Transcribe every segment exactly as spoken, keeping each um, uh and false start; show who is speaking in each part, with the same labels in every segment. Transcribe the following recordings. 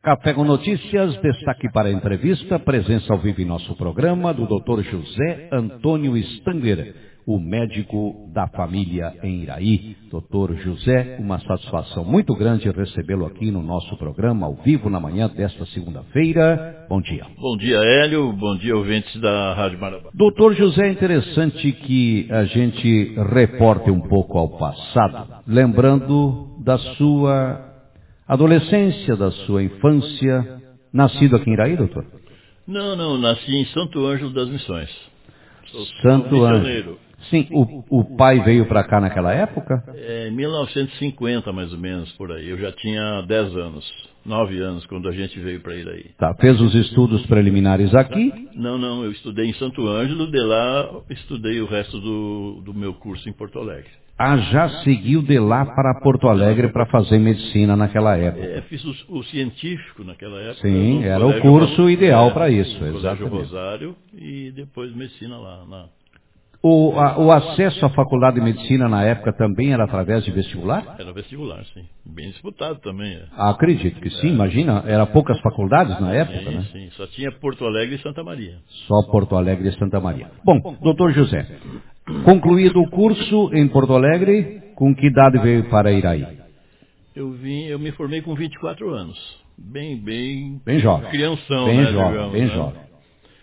Speaker 1: Café com Notícias, destaque para a entrevista, presença ao vivo em nosso programa do doutor José Antônio Stanger, o médico da família em Iraí. doutor José, uma satisfação muito grande recebê-lo aqui no nosso programa, ao vivo, na manhã desta segunda-feira. Bom dia.
Speaker 2: Bom dia, Hélio. Bom dia, ouvintes da Rádio Marabá.
Speaker 1: doutor José, é interessante que a gente reporte um pouco ao passado, lembrando da sua adolescência, da sua infância. Nascido aqui em Iraí, doutor?
Speaker 2: Não, não, nasci em Santo Ângelo das Missões. Sou,
Speaker 1: Santo
Speaker 2: sou
Speaker 1: Ângelo. Sim, o, o pai veio para cá naquela época?
Speaker 2: É, em mil novecentos e cinquenta, mais ou menos, por aí. Eu já tinha dez anos, nove anos, quando a gente veio para Iraí.
Speaker 1: Tá, fez os estudos preliminares aqui?
Speaker 2: Não, não, eu estudei em Santo Ângelo, de lá estudei o resto do, do meu curso em Porto Alegre.
Speaker 1: Ah, já seguiu de lá para Porto Alegre para fazer medicina naquela época?
Speaker 2: É, fiz o, o científico naquela época.
Speaker 1: Sim, era o curso ideal para isso,
Speaker 2: no
Speaker 1: exatamente.
Speaker 2: Colégio Rosário e depois medicina lá. Na...
Speaker 1: O, a, o acesso à faculdade de medicina na época também era através de vestibular?
Speaker 2: Era vestibular, sim. Bem disputado também. É.
Speaker 1: Acredito que sim, imagina, eram poucas faculdades na época,
Speaker 2: sim,
Speaker 1: né?
Speaker 2: Sim, só tinha Porto Alegre e Santa Maria.
Speaker 1: Só Porto Alegre e Santa Maria. Bom, doutor José, concluído o curso em Porto Alegre, com que idade veio para Iraí?
Speaker 2: Eu vim, eu me formei com vinte e quatro anos. Bem, bem...
Speaker 1: Bem jovem.
Speaker 2: Crianção,
Speaker 1: bem
Speaker 2: né?
Speaker 1: Jovem,
Speaker 2: digamos,
Speaker 1: bem
Speaker 2: né?
Speaker 1: jovem.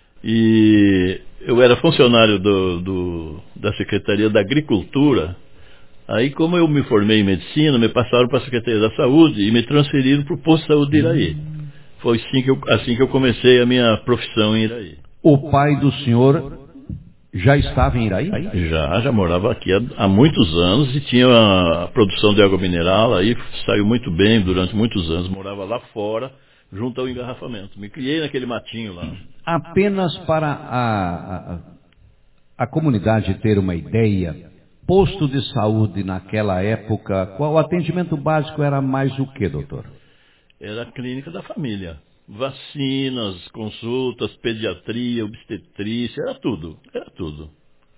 Speaker 2: E eu era funcionário do, do, da Secretaria da Agricultura. Aí, como eu me formei em medicina, me passaram para a Secretaria da Saúde e me transferiram para o posto de saúde de Iraí. Foi assim que, eu, assim que eu comecei a minha profissão em Iraí.
Speaker 1: O pai do senhor já estava em Iraí?
Speaker 2: Já, já morava aqui há, há muitos anos e tinha a produção de água mineral, aí saiu muito bem durante muitos anos. Morava lá fora, junto ao engarrafamento. Me criei naquele matinho lá.
Speaker 1: Apenas para a, a, a comunidade ter uma ideia, posto de saúde naquela época, qual o atendimento básico era mais o que, doutor?
Speaker 2: Era a clínica da família. Vacinas, consultas, pediatria, obstetrícia, era tudo, era tudo.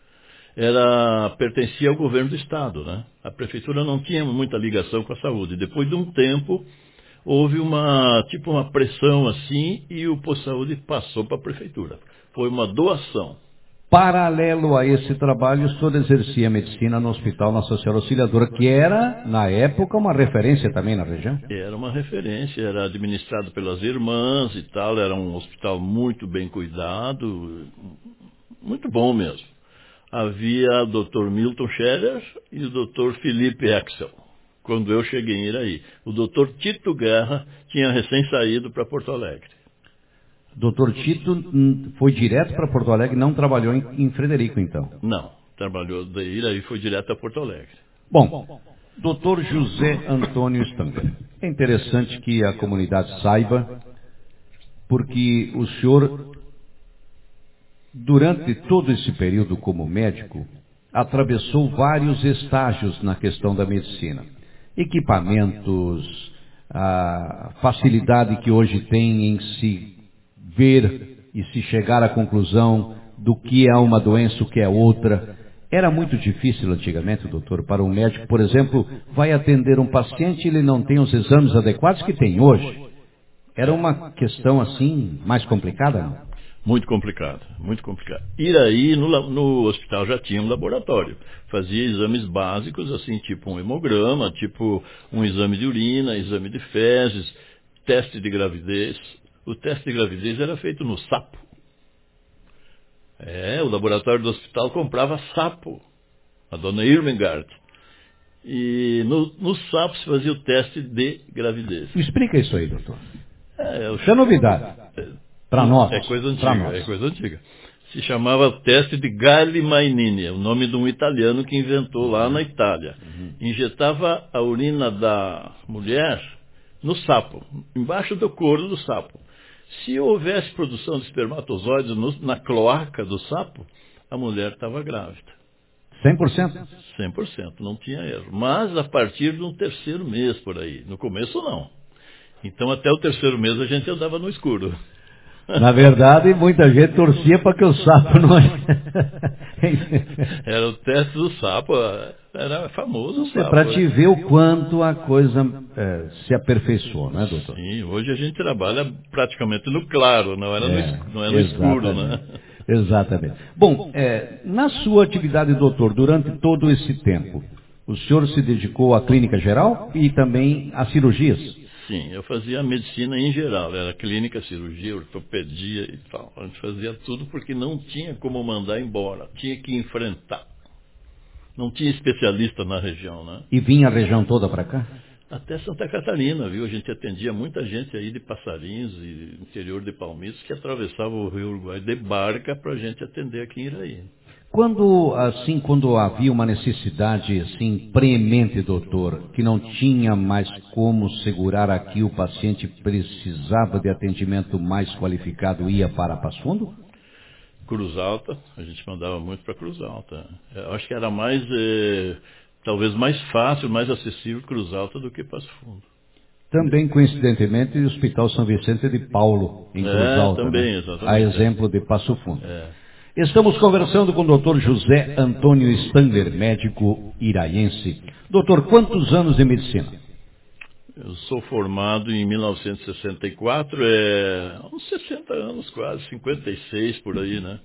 Speaker 2: Era, pertencia ao governo do estado, né? A prefeitura não tinha muita ligação com a saúde. Depois de um tempo, houve uma, tipo uma pressão assim, e o posto de saúde passou para a prefeitura. Foi uma doação.
Speaker 1: Paralelo a esse trabalho, o senhor exercia medicina no Hospital Nossa Senhora Auxiliadora, que era, na época, uma referência também na região?
Speaker 2: Era uma referência, era administrado pelas irmãs e tal, era um hospital muito bem cuidado, muito bom mesmo. Havia o doutor Milton Scherer e o doutor Felipe Exel, quando eu cheguei em Iraí. O doutor Tito Guerra tinha recém saído para Porto Alegre.
Speaker 1: doutor Tito foi direto para Porto Alegre, não trabalhou em, em Frederico, então?
Speaker 2: Não, trabalhou de Iraí e foi direto a Porto Alegre.
Speaker 1: Bom, doutor José Antônio Stanger, é interessante que a comunidade saiba, porque o senhor, durante todo esse período como médico, atravessou vários estágios na questão da medicina. Equipamentos, a facilidade que hoje tem em se ver e se chegar à conclusão do que é uma doença, o que é outra. Era muito difícil antigamente, doutor, para um médico, por exemplo, vai atender um paciente e ele não tem os exames adequados que tem hoje. Era uma questão assim mais complicada, não?
Speaker 2: Muito complicado, muito complicado. Iraí, no, no hospital já tinha um laboratório. Fazia exames básicos, assim, tipo um hemograma, tipo um exame de urina, exame de fezes, teste de gravidez. O teste de gravidez era feito no sapo. É, o laboratório do hospital comprava sapo. A dona Irmengard. E no, no sapo se fazia o teste de gravidez.
Speaker 1: Explica isso aí, doutor.
Speaker 2: É, eu...
Speaker 1: Isso é novidade. Para nós.
Speaker 2: É coisa antiga, é coisa antiga. Se chamava teste de Galli-Mainini, é o nome de um italiano que inventou lá na Itália. Uhum. Injetava a urina da mulher no sapo, embaixo do couro do sapo. Se houvesse produção de espermatozoides no, na cloaca do sapo, a mulher estava grávida.
Speaker 1: cem por cento?
Speaker 2: cem por cento, não tinha erro. Mas a partir de um terceiro mês por aí. No começo não. Então até o terceiro mês a gente andava no escuro.
Speaker 1: Na verdade, muita gente torcia para que o sapo não...
Speaker 2: Era o teste do sapo, era famoso o sapo.
Speaker 1: É para te ver o quanto a coisa é, se aperfeiçoou, né, doutor?
Speaker 2: Sim, hoje a gente trabalha praticamente no claro, não era
Speaker 1: é,
Speaker 2: no, não é no escuro, né?
Speaker 1: Exatamente. Bom, é, na sua atividade, doutor, durante todo esse tempo, o senhor se dedicou à clínica geral e também às cirurgias?
Speaker 2: Sim, eu fazia medicina em geral, era clínica, cirurgia, ortopedia e tal. A gente fazia tudo porque não tinha como mandar embora, tinha que enfrentar. Não tinha especialista na região, né?
Speaker 1: E vinha a região toda para cá?
Speaker 2: Até Santa Catarina, viu? A gente atendia muita gente aí de Passarinhos e interior de Palmitos que atravessava o Rio Uruguai de barca para a gente atender aqui em Iraí.
Speaker 1: Quando, assim, quando havia uma necessidade, assim, preemente, doutor, que não tinha mais como segurar aqui, o paciente precisava de atendimento mais qualificado, ia para Passo Fundo?
Speaker 2: Cruz Alta, a gente mandava muito para Cruz Alta. Eu acho que era mais, eh, talvez mais fácil, mais acessível Cruz Alta do que Passo Fundo.
Speaker 1: Também, coincidentemente, o Hospital São Vicente de Paulo, em Cruz
Speaker 2: É,
Speaker 1: Alta,
Speaker 2: também,
Speaker 1: né?
Speaker 2: exatamente.
Speaker 1: A exemplo de Passo Fundo.
Speaker 2: É.
Speaker 1: Estamos conversando com o doutor José Antônio Stangler, médico iraiense. Doutor, quantos anos de medicina?
Speaker 2: Eu sou formado em mil novecentos e sessenta e quatro, é uns sessenta anos quase, cinquenta e seis por aí, né?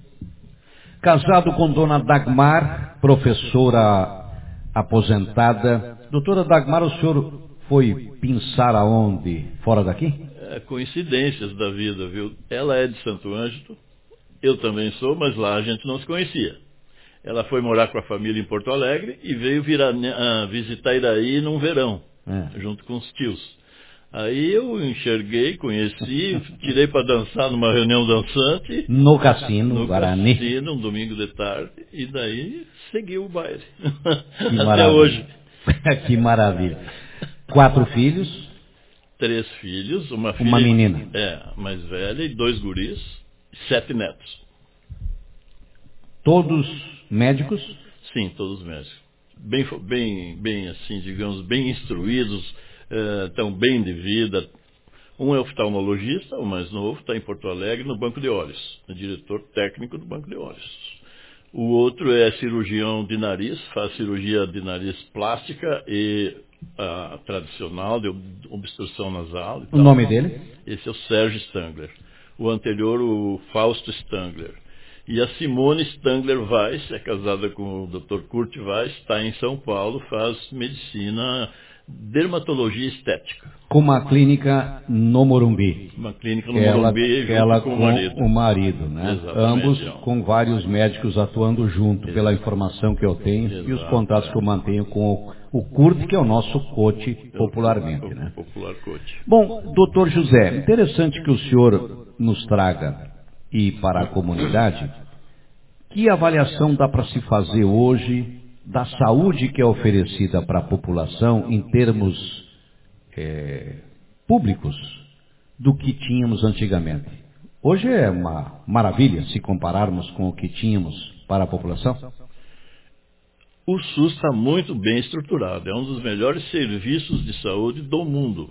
Speaker 1: Casado com dona Dagmar, professora aposentada. Doutora Dagmar, o senhor foi pensar aonde? Fora daqui?
Speaker 2: É, coincidências da vida, viu? Ela é de Santo Ângelo, eu também sou, mas lá a gente não se conhecia. Ela foi morar com a família em Porto Alegre e veio virar, uh, visitar Iraí num verão, é. junto com os tios. Aí eu enxerguei, conheci, tirei para dançar numa reunião dançante.
Speaker 1: No cassino,
Speaker 2: no
Speaker 1: Guarani.
Speaker 2: No cassino, um domingo de tarde, e daí seguiu o baile.
Speaker 1: Que
Speaker 2: Até
Speaker 1: maravilha.
Speaker 2: hoje.
Speaker 1: Que maravilha. Quatro filhos?
Speaker 2: Três filhos, uma filha.
Speaker 1: Uma menina.
Speaker 2: É, mais velha, e dois guris, sete netos.
Speaker 1: Todos médicos?
Speaker 2: Sim, todos médicos. Bem, bem, bem assim, digamos, bem instruídos, estão uh, bem de vida. Um é oftalmologista, o mais novo, está em Porto Alegre, no Banco de Olhos, é diretor técnico do Banco de Olhos. O outro é cirurgião de nariz, faz cirurgia de nariz plástica e uh, tradicional, de obstrução nasal. E
Speaker 1: o
Speaker 2: tal.
Speaker 1: nome dele?
Speaker 2: Esse é o Sérgio Stangler. O anterior, o Fausto Stangler. E a Simone Stangler Weiss, é casada com o doutor Kurt Weiss, está em São Paulo, faz medicina, dermatologia estética.
Speaker 1: Com uma clínica no Morumbi.
Speaker 2: Uma clínica no
Speaker 1: ela,
Speaker 2: Morumbi junto
Speaker 1: ela
Speaker 2: com,
Speaker 1: com
Speaker 2: o marido.
Speaker 1: o marido, né?
Speaker 2: Exatamente,
Speaker 1: Ambos
Speaker 2: é.
Speaker 1: com vários médicos atuando junto,
Speaker 2: Exato.
Speaker 1: Pela informação que eu tenho.
Speaker 2: Exato,
Speaker 1: e os contatos
Speaker 2: é.
Speaker 1: que eu mantenho com o, o Kurt, que é o nosso coach popularmente,
Speaker 2: o,
Speaker 1: né?
Speaker 2: O popular coach.
Speaker 1: Bom, doutor José, interessante que o senhor nos traga e para a comunidade, que avaliação dá para se fazer hoje da saúde que é oferecida para a população em termos é, públicos do que tínhamos antigamente? Hoje é uma maravilha se compararmos com o que tínhamos para a população?
Speaker 2: O SUS está muito bem estruturado, é um dos melhores serviços de saúde do mundo.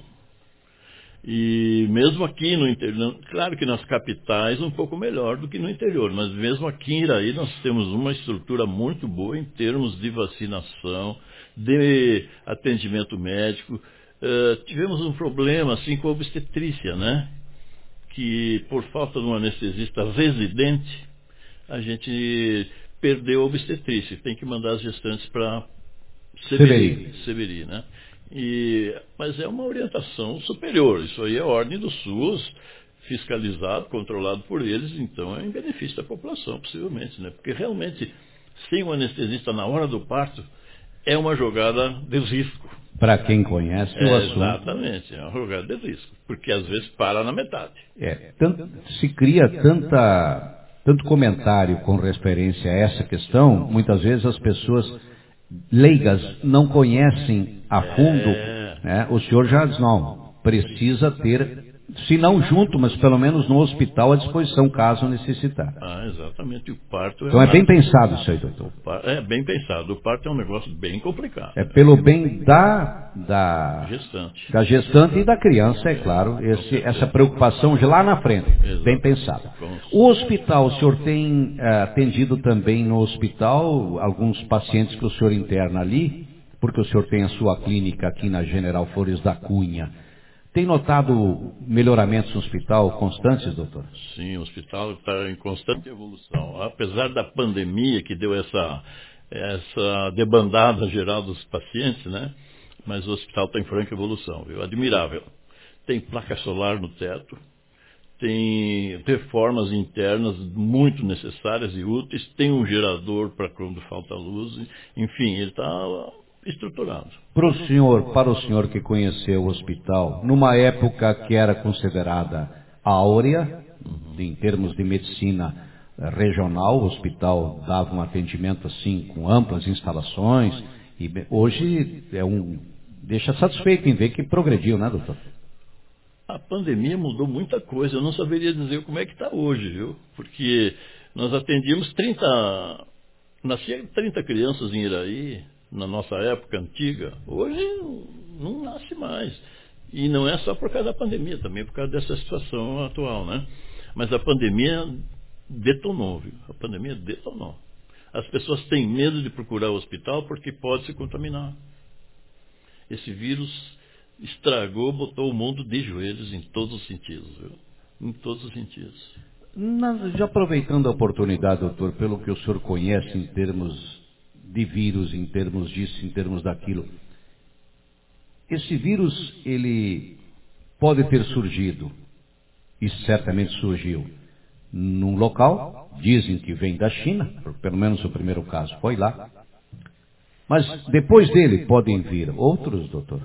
Speaker 2: E mesmo aqui no interior, claro que nas capitais um pouco melhor do que no interior, mas mesmo aqui em Iraí nós temos uma estrutura muito boa em termos de vacinação, de atendimento médico. Uh, tivemos um problema assim com a obstetrícia, né? Que por falta de um anestesista residente, a gente perdeu a obstetrícia. Tem que mandar as gestantes para Severi, Severi, né? E, mas é uma orientação superior, isso aí é a ordem do SUS, fiscalizado, controlado por eles, então é em benefício da população, possivelmente, né? Porque realmente, sem um anestesista na hora do parto, é uma jogada de risco.
Speaker 1: Para quem conhece
Speaker 2: é,
Speaker 1: o assunto.
Speaker 2: Exatamente, é uma jogada de risco, porque às vezes para na metade.
Speaker 1: É, tanto, se cria tanta, tanto comentário com referência a essa questão, muitas vezes as pessoas leigas não conhecem a fundo,
Speaker 2: é.
Speaker 1: né? O senhor já diz, não, precisa ter Se não junto, mas pelo menos no hospital à disposição, caso necessitar.
Speaker 2: Ah, exatamente. O parto é
Speaker 1: Então é bem
Speaker 2: mais...
Speaker 1: pensado isso aí, doutor.
Speaker 2: É bem pensado. O parto é um negócio bem complicado.
Speaker 1: É pelo bem da, da,
Speaker 2: Gestante.
Speaker 1: da gestante e da criança, é claro, esse, essa preocupação de lá na frente,
Speaker 2: Exato.
Speaker 1: bem pensado. O hospital, o senhor tem uh, atendido também no hospital alguns pacientes que o senhor interna ali, porque o senhor tem a sua clínica aqui na General Flores da Cunha. Tem notado melhoramentos no hospital constantes, doutor?
Speaker 2: Sim, o hospital está em constante evolução. Apesar da pandemia que deu essa, essa debandada geral dos pacientes, né? Mas o hospital está em franca evolução, viu? Admirável. Tem placa solar no teto, tem reformas internas muito necessárias e úteis, tem um gerador para quando falta luz, enfim, ele está estruturado.
Speaker 1: Para o senhor, para o senhor que conheceu o hospital, numa época que era considerada áurea, uhum. em termos de medicina regional, o hospital dava um atendimento assim, com amplas instalações, e hoje é um, deixa satisfeito em ver que progrediu, né, doutor?
Speaker 2: A pandemia mudou muita coisa, eu não saberia dizer como é que está hoje, viu? Porque nós atendíamos trinta, nasciam trinta crianças em Iraí, na nossa época antiga, hoje não nasce mais. E não é só por causa da pandemia, também por causa dessa situação atual, né? Mas a pandemia detonou, viu? A pandemia detonou. As pessoas têm medo de procurar o hospital porque pode se contaminar. Esse vírus estragou, botou o mundo de joelhos em todos os sentidos, viu? Em todos os sentidos.
Speaker 1: Na, já aproveitando a oportunidade, doutor, pelo que o senhor conhece em termos de vírus, em termos disso, em termos daquilo. Esse vírus, ele pode ter surgido, e certamente surgiu, num local, dizem que vem da China, pelo menos o primeiro caso foi lá. Mas depois dele podem vir outros, doutor?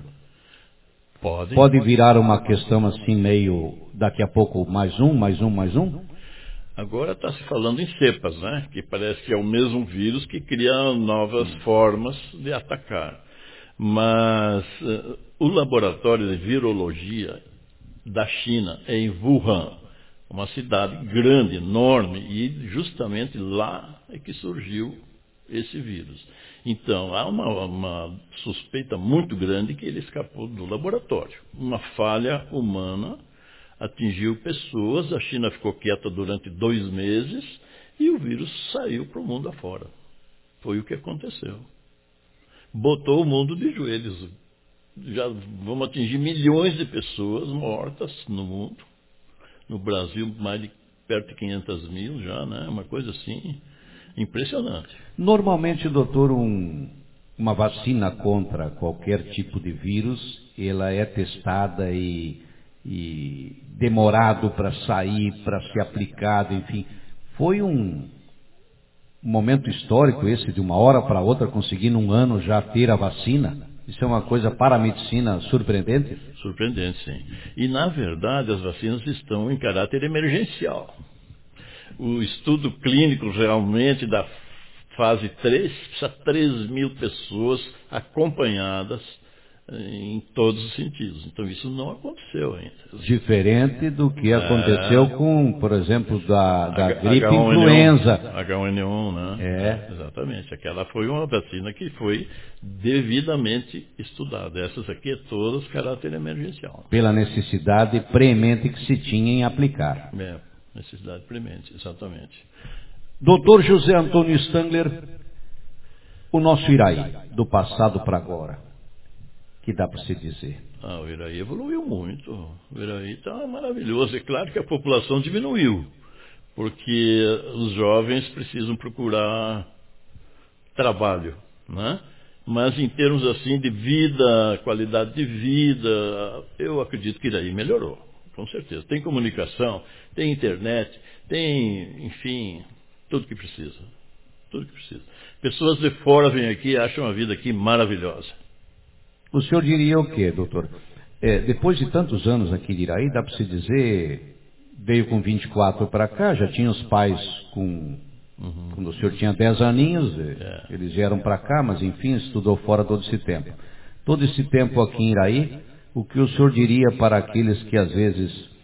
Speaker 2: Podem.
Speaker 1: Pode virar uma questão assim meio, daqui a pouco mais um, mais um, mais um?
Speaker 2: Agora está se falando em cepas, né? Que parece que é o mesmo vírus que cria novas formas de atacar. Mas uh, o laboratório de virologia da China é em Wuhan, uma cidade grande, enorme, e justamente lá é que surgiu esse vírus. Então, há uma, uma suspeita muito grande que ele escapou do laboratório. Uma falha humana atingiu pessoas, a China ficou quieta durante dois meses e o vírus saiu para o mundo afora. Foi o que aconteceu. Botou o mundo de joelhos. Já vamos atingir milhões de pessoas mortas no mundo. No Brasil, mais de perto de quinhentas mil já, né? Uma coisa assim impressionante.
Speaker 1: Normalmente, doutor, um, uma vacina contra qualquer tipo de vírus, ela é testada e... e demorado para sair, para ser aplicado, enfim. Foi um momento histórico esse, de uma hora para outra, conseguir num ano já ter a vacina. Isso é uma coisa para a medicina surpreendente?
Speaker 2: Surpreendente, sim. E, na verdade, as vacinas estão em caráter emergencial. O estudo clínico realmente da fase três precisa de três mil pessoas acompanhadas em todos os sentidos. Então isso não aconteceu ainda.
Speaker 1: Diferente do que aconteceu é... com, por exemplo, da, da H, gripe
Speaker 2: H um N um,
Speaker 1: influenza.
Speaker 2: H um N um, né?
Speaker 1: É.
Speaker 2: Exatamente. Aquela foi uma vacina que foi devidamente estudada. Essas aqui é todas caráter emergencial.
Speaker 1: Pela necessidade premente que se tinha em aplicar.
Speaker 2: É, necessidade premente, exatamente.
Speaker 1: doutor José Antônio Stangler, o nosso Iraí, do passado para agora. Que dá para se dizer?
Speaker 2: Ah, o Iraí evoluiu muito. O Iraí está maravilhoso. É claro que a população diminuiu, porque os jovens precisam procurar trabalho, né? Mas em termos assim de vida, qualidade de vida, eu acredito que Iraí melhorou, com certeza. Tem comunicação, tem internet, tem, enfim, tudo que precisa. Tudo que precisa. Pessoas de fora vêm aqui e acham a vida aqui maravilhosa.
Speaker 1: O senhor diria o quê, doutor? É, depois de tantos anos aqui de Iraí, dá para se dizer, veio com vinte e quatro para cá, já tinha os pais com... Uhum. Quando o senhor tinha dez aninhos, é. eles vieram para cá, mas enfim, estudou fora todo esse tempo. Todo esse tempo aqui em Iraí, o que o senhor diria para aqueles que às vezes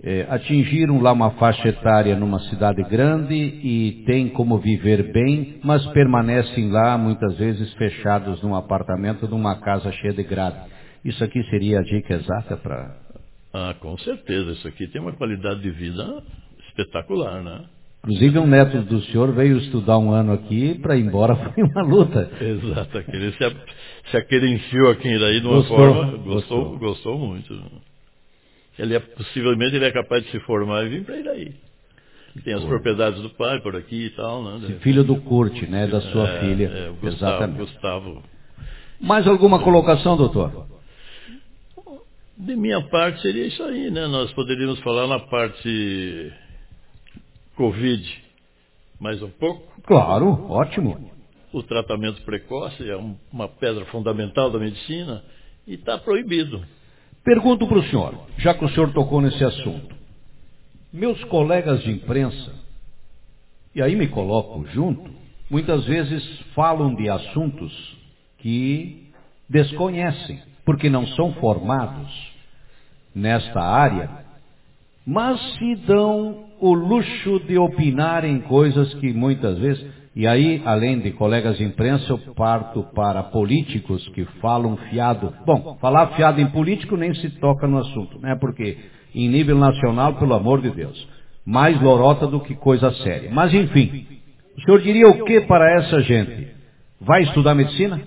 Speaker 1: é, atingiram lá uma faixa etária numa cidade grande e têm como viver bem, mas permanecem lá muitas vezes fechados num apartamento, numa casa cheia de grade. Isso aqui seria a dica exata para...
Speaker 2: Ah, com certeza. Isso aqui tem uma qualidade de vida espetacular, né?
Speaker 1: Inclusive um neto do senhor veio estudar um ano aqui, para ir embora foi uma luta.
Speaker 2: Exato. Aquele se, se aquerenciou aqui daí de uma
Speaker 1: Gostou,
Speaker 2: forma... Gostou,
Speaker 1: gostou.
Speaker 2: Gostou muito. Ele é, possivelmente ele é capaz de se formar e vir para ir aí. Tem as propriedades do pai por aqui e tal, né?
Speaker 1: Filho do Curte, né? Da sua
Speaker 2: é,
Speaker 1: filha.
Speaker 2: É, o Gustavo,
Speaker 1: Exatamente.
Speaker 2: Gustavo.
Speaker 1: Mais alguma colocação, doutor?
Speaker 2: De minha parte seria isso aí, né? Nós poderíamos falar na parte Covid mais um pouco.
Speaker 1: Claro, ótimo.
Speaker 2: O tratamento precoce é um, uma pedra fundamental da medicina e está proibido.
Speaker 1: Pergunto para o senhor, já que o senhor tocou nesse assunto. Meus colegas de imprensa, e aí me coloco junto, muitas vezes falam de assuntos que desconhecem, porque não são formados nesta área, mas se dão o luxo de opinar em coisas que muitas vezes... E aí, além de colegas de imprensa, eu parto para políticos que falam fiado. Bom, falar fiado em político nem se toca no assunto, né? Porque em nível nacional, pelo amor de Deus, mais lorota do que coisa séria. Mas enfim, o senhor diria o que para essa gente? Vai estudar medicina?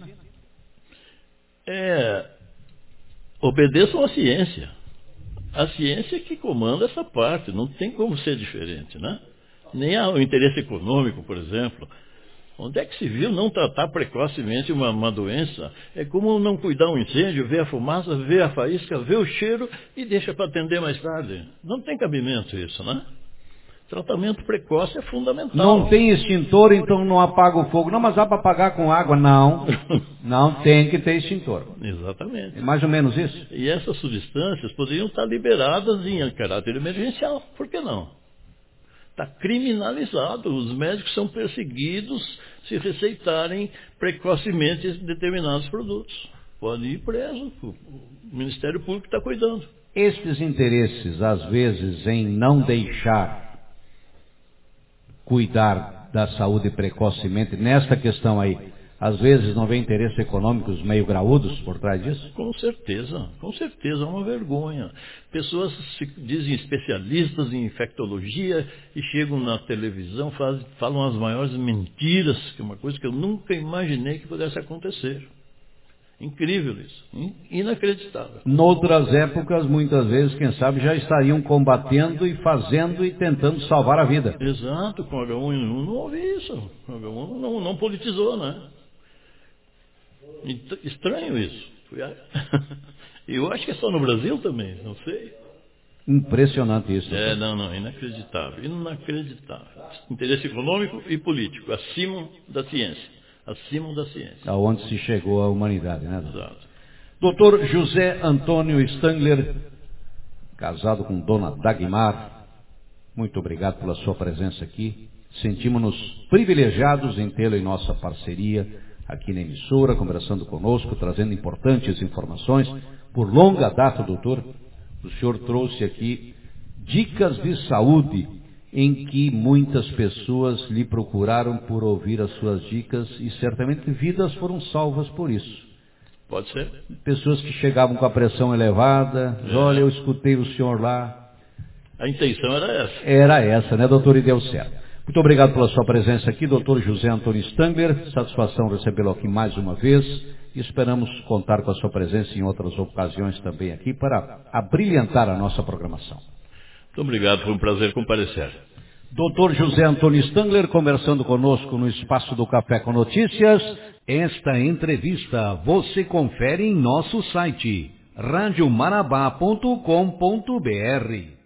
Speaker 2: É, obedeçam à ciência. A ciência é que comanda essa parte, não tem como ser diferente, né? Nem o interesse econômico, por exemplo. Onde é que se viu não tratar precocemente uma, uma doença? É como não cuidar um incêndio, ver a fumaça, ver a faísca, ver o cheiro e deixa para atender mais tarde. Não tem cabimento isso, né? Tratamento precoce é fundamental.
Speaker 1: Não tem extintor, então não apaga o fogo. Não, mas dá para apagar com água. Não, não tem que ter extintor.
Speaker 2: Exatamente.
Speaker 1: É mais ou menos isso?
Speaker 2: E essas substâncias poderiam estar liberadas em caráter emergencial. Por que não? Está criminalizado. Os médicos são perseguidos se receitarem precocemente determinados produtos. Pode ir preso. O Ministério Público está cuidando.
Speaker 1: Estes interesses, às vezes, em não deixar cuidar da saúde precocemente, nesta questão aí, às vezes não vem interesses econômicos meio graúdos por trás disso?
Speaker 2: Com certeza, com certeza, é uma vergonha. Pessoas se dizem especialistas em infectologia e chegam na televisão, faz, falam as maiores mentiras, que é uma coisa que eu nunca imaginei que pudesse acontecer. Incrível isso, inacreditável.
Speaker 1: Noutras épocas, muitas vezes, quem sabe, já estariam combatendo e fazendo e tentando salvar a vida.
Speaker 2: Exato, com agá um N um não houve isso. O agá um não, não politizou, né? Estranho isso. Eu acho que é só no Brasil também, não sei.
Speaker 1: Impressionante isso.
Speaker 2: É, não, não, inacreditável, inacreditável. Interesse econômico e político, acima da ciência. Acima da ciência.
Speaker 1: Aonde se chegou a humanidade, né?
Speaker 2: Exato.
Speaker 1: doutor José Antônio Stangler, casado com dona Dagmar, muito obrigado pela sua presença aqui. Sentimos-nos privilegiados em tê-lo em nossa parceria aqui na emissora, conversando conosco, trazendo importantes informações. Por longa data, doutor, o senhor trouxe aqui dicas de saúde em que muitas pessoas lhe procuraram por ouvir as suas dicas e certamente vidas foram salvas por isso.
Speaker 2: Pode ser.
Speaker 1: Pessoas que chegavam com a pressão elevada, é. Olha, eu escutei o senhor lá.
Speaker 2: A intenção era essa.
Speaker 1: Era essa, né, doutor? E deu certo. Muito obrigado pela sua presença aqui, doutor José Antônio Stangler. Satisfação recebê-lo aqui mais uma vez. E esperamos contar com a sua presença em outras ocasiões também aqui para abrilhantar a nossa programação.
Speaker 2: Muito obrigado, foi um prazer comparecer.
Speaker 1: doutor José Antônio Stangler conversando conosco no Espaço do Café com Notícias. Esta entrevista você confere em nosso site rádio marabá ponto com ponto br.